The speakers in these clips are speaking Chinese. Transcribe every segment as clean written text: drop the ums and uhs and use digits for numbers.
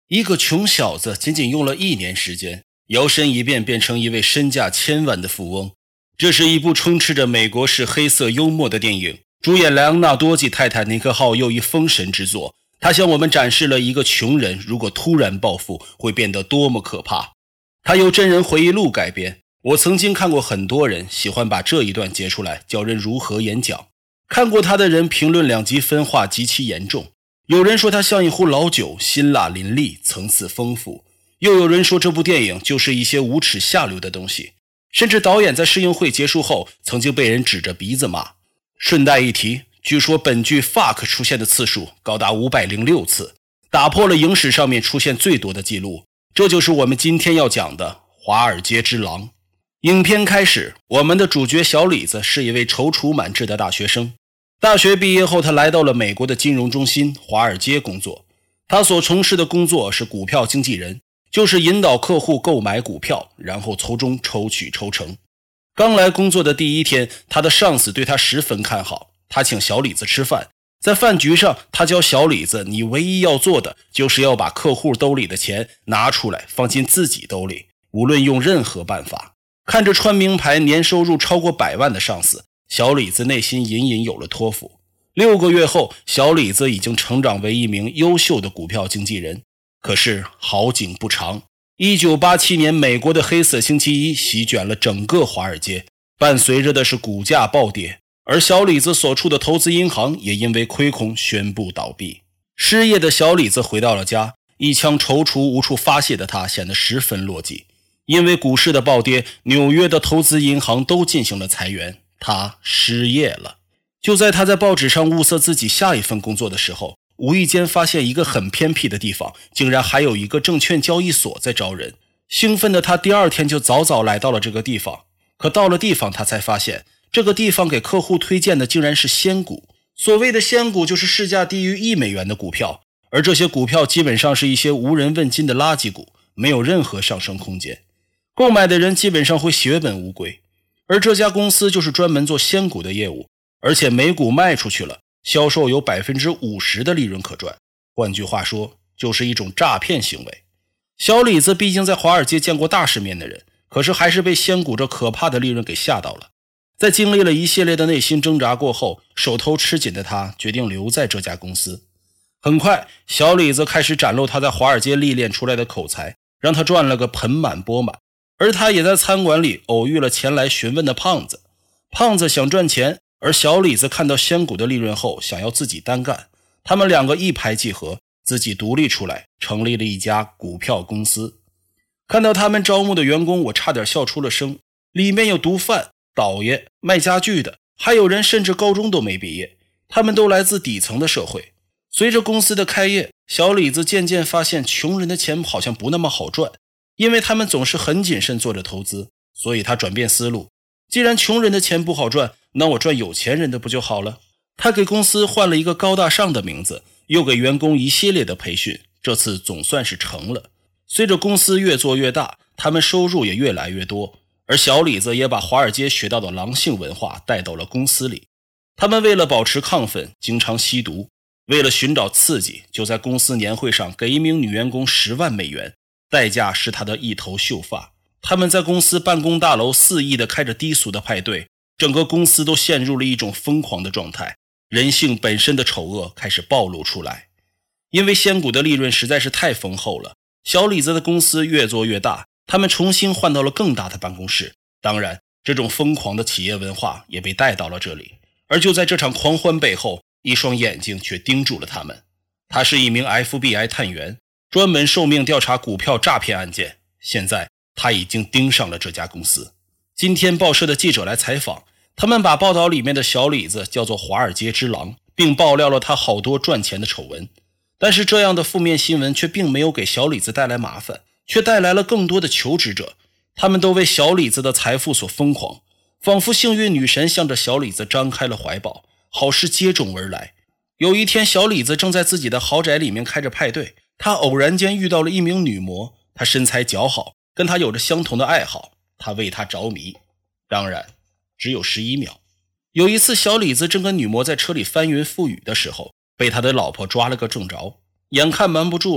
一个穷小子仅仅用了1年时间，摇身一变变成一位身价1000万的富翁。这是一部充斥着美国式黑色幽默的电影，主演莱昂纳多继泰坦尼克号又一封神之作。他向我们展示了一个穷人如果突然暴富会变得多么可怕。他由真人回忆录改编，我曾经看过很多人喜欢把这一段截出来教人如何演讲。看过他的人评论两极分化极其严重，有人说他像一壶老酒，辛辣淋漓，层次丰富，又有人说这部电影就是一些无耻下流的东西，甚至导演在试映会结束后曾经被人指着鼻子骂。顺带一提，据说本剧 fuck 出现的次数高达506次，打破了影史上面出现最多的记录。这就是我们今天要讲的华尔街之狼。影片开始，我们的主角小李子是一位踌躇满志的大学生。大学毕业后，他来到了美国的金融中心华尔街工作。他所从事的工作是股票经纪人，就是引导客户购买股票，然后从中抽取抽成。刚来工作的第一天，他的上司对他十分看好，他请小李子吃饭。在饭局上，他教小李子，你唯一要做的就是要把客户兜里的钱拿出来放进自己兜里，无论用任何办法。看着穿名牌年收入超过100万的上司，小李子内心隐隐有了托付。6个月后，小李子已经成长为一名优秀的股票经纪人。可是好景不长，1987年美国的黑色星期一席卷了整个华尔街，伴随着的是股价暴跌，而小李子所处的投资银行也因为亏空宣布倒闭。失业的小李子回到了家，一腔踌躇无处发泄的他显得十分落寂。因为股市的暴跌，纽约的投资银行都进行了裁员，他失业了。就在他在报纸上物色自己下一份工作的时候，无意间发现一个很偏僻的地方竟然还有一个证券交易所在招人。兴奋的他第二天就早早来到了这个地方。可到了地方，他才发现这个地方给客户推荐的竟然是仙股。所谓的仙股就是市价低于1美元的股票，而这些股票基本上是一些无人问津的垃圾股，没有任何上升空间。购买的人基本上会血本无归，而这家公司就是专门做仙股的业务，而且每股卖出去了，销售有 50% 的利润可赚。换句话说，就是一种诈骗行为。小李子毕竟在华尔街见过大世面的人，可是还是被仙股这可怕的利润给吓到了。在经历了一系列的内心挣扎过后，手头吃紧的他决定留在这家公司。很快，小李子开始展露他在华尔街历练出来的口才，让他赚了个盆满钵满。而他也在餐馆里偶遇了前来询问的胖子。胖子想赚钱，而小李子看到仙股的利润后想要自己单干，他们两个一拍即合，自己独立出来成立了一家股票公司。看到他们招募的员工，我差点笑出了声，里面有毒贩、倒爷、卖家具的，还有人甚至高中都没毕业，他们都来自底层的社会。随着公司的开业，小李子渐渐发现穷人的钱好像不那么好赚，因为他们总是很谨慎做着投资，所以他转变思路，既然穷人的钱不好赚，那我赚有钱人的不就好了。他给公司换了一个高大上的名字，又给员工一系列的培训，这次总算是成了。随着公司越做越大，他们收入也越来越多，而小李子也把华尔街学到的狼性文化带到了公司里。他们为了保持亢奋，经常吸毒，为了寻找刺激，就在公司年会上给一名女员工10万美元，代价是他的一头秀发。他们在公司办公大楼肆意地开着低俗的派对，整个公司都陷入了一种疯狂的状态，人性本身的丑恶开始暴露出来。因为仙股的利润实在是太丰厚了，小李子的公司越做越大，他们重新换到了更大的办公室，当然这种疯狂的企业文化也被带到了这里。而就在这场狂欢背后，一双眼睛却盯住了他们。他是一名 FBI 探员，专门受命调查股票诈骗案件，现在他已经盯上了这家公司。今天报社的记者来采访，他们把报道里面的小李子叫做华尔街之狼，并爆料了他好多赚钱的丑闻。但是这样的负面新闻却并没有给小李子带来麻烦，却带来了更多的求职者。他们都为小李子的财富所疯狂，仿佛幸运女神向着小李子张开了怀抱，好事接踵而来。有一天，小李子正在自己的豪宅里面开着派对，他偶然间遇到了一名女模，她身材姣好，跟他有着相同的爱好，他为她着迷。当然只有11秒。有一次，小李子正跟女模在车里翻云覆雨的时候，被他的老婆抓了个正着。眼看瞒不住了，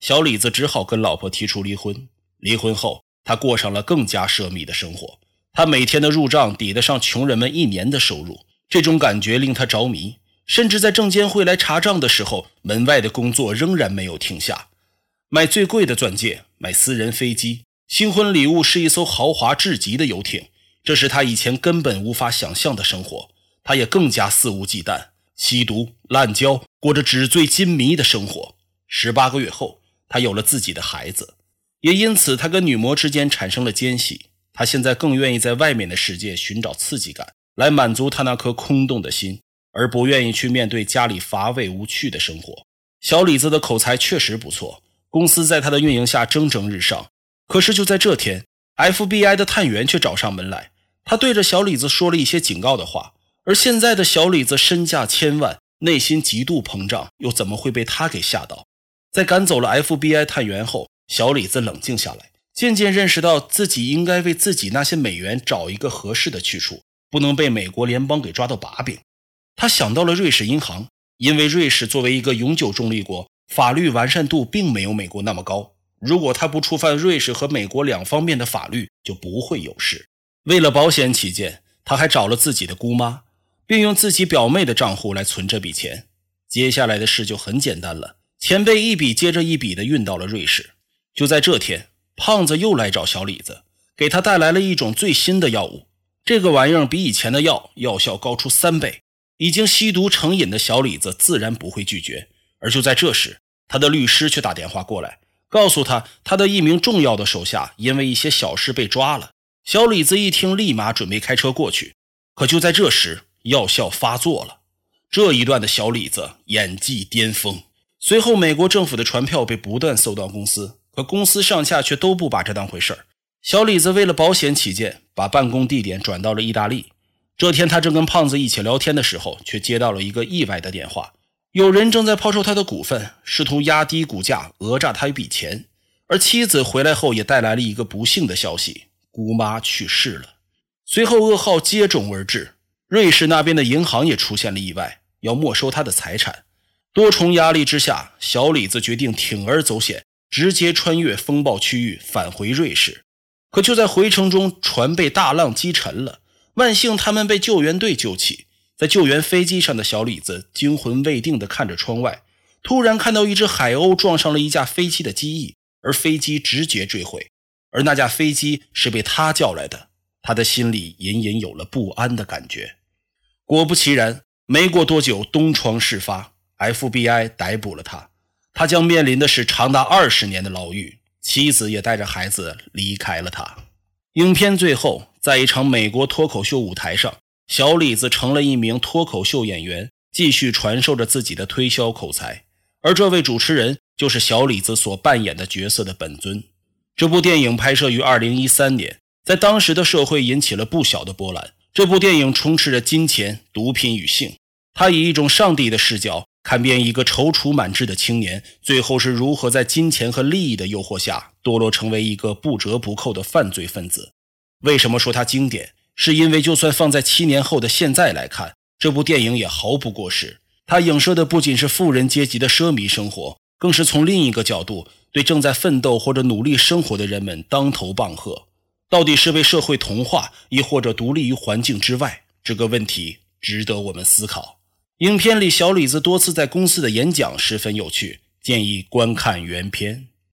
小李子只好跟老婆提出离婚。离婚后，他过上了更加奢靡的生活，他每天的入账抵得上穷人们1年的收入，这种感觉令他着迷。甚至在证监会来查账的时候，门外的工作仍然没有停下。买最贵的钻戒，买私人飞机，新婚礼物是一艘豪华至极的游艇，这是他以前根本无法想象的生活。他也更加肆无忌惮，吸毒、滥交，过着纸醉金迷的生活。18个月后，他有了自己的孩子，也因此他跟女魔之间产生了间隙。他现在更愿意在外面的世界寻找刺激感，来满足他那颗空洞的心，而不愿意去面对家里乏味无趣的生活。小李子的口才确实不错，公司在他的运营下蒸蒸日上。可是就在这天， FBI 的探员却找上门来，他对着小李子说了一些警告的话。而现在的小李子身价千万，内心极度膨胀，又怎么会被他给吓到？在赶走了 FBI 探员后，小李子冷静下来，渐渐认识到自己应该为自己那些美元找一个合适的去处，不能被美国联邦给抓到把柄。他想到了瑞士银行，因为瑞士作为一个永久中立国，法律完善度并没有美国那么高，如果他不触犯瑞士和美国两方面的法律，就不会有事。为了保险起见，他还找了自己的姑妈，并用自己表妹的账户来存这笔钱。接下来的事就很简单了，钱被一笔接着一笔地运到了瑞士。就在这天，胖子又来找小李子，给他带来了一种最新的药物。这个玩意儿比以前的药效高出3倍，已经吸毒成瘾的小李子自然不会拒绝。而就在这时，他的律师却打电话过来，告诉他他的一名重要的手下因为一些小事被抓了。小李子一听，立马准备开车过去。可就在这时，药效发作了。这一段的小李子演技巅峰。随后美国政府的传票被不断送到公司，可公司上下却都不把这当回事儿。小李子为了保险起见，把办公地点转到了意大利。这天他正跟胖子一起聊天的时候，却接到了一个意外的电话，有人正在抛售他的股份，试图压低股价讹诈他一笔钱。而妻子回来后也带来了一个不幸的消息，姑妈去世了。随后噩耗接踵而至，瑞士那边的银行也出现了意外，要没收他的财产。多重压力之下，小李子决定铤而走险，直接穿越风暴区域返回瑞士。可就在回程中，船被大浪击沉了，万幸他们被救援队救起。在救援飞机上的小李子惊魂未定地看着窗外，突然看到一只海鸥撞上了一架飞机的机翼，而飞机直接坠毁。而那架飞机是被他叫来的，他的心里隐隐有了不安的感觉。果不其然，没过多久，东窗事发， FBI 逮捕了他，他将面临的是长达20年的牢狱，妻子也带着孩子离开了他。影片最后，在一场美国脱口秀舞台上，小李子成了一名脱口秀演员，继续传授着自己的推销口才。而这位主持人就是小李子所扮演的角色的本尊。这部电影拍摄于2013年，在当时的社会引起了不小的波澜。这部电影充斥着金钱、毒品与性，它以一种上帝的视角看遍一个踌躇满志的青年，最后是如何在金钱和利益的诱惑下堕落成为一个不折不扣的犯罪分子。为什么说它经典？是因为就算放在7年后的现在来看，这部电影也毫不过时。它影射的不仅是富人阶级的奢靡生活，更是从另一个角度对正在奋斗或者努力生活的人们当头棒喝。到底是被社会同化，亦或者独立于环境之外？这个问题值得我们思考。影片里小李子多次在公司的演讲十分有趣，建议观看原片。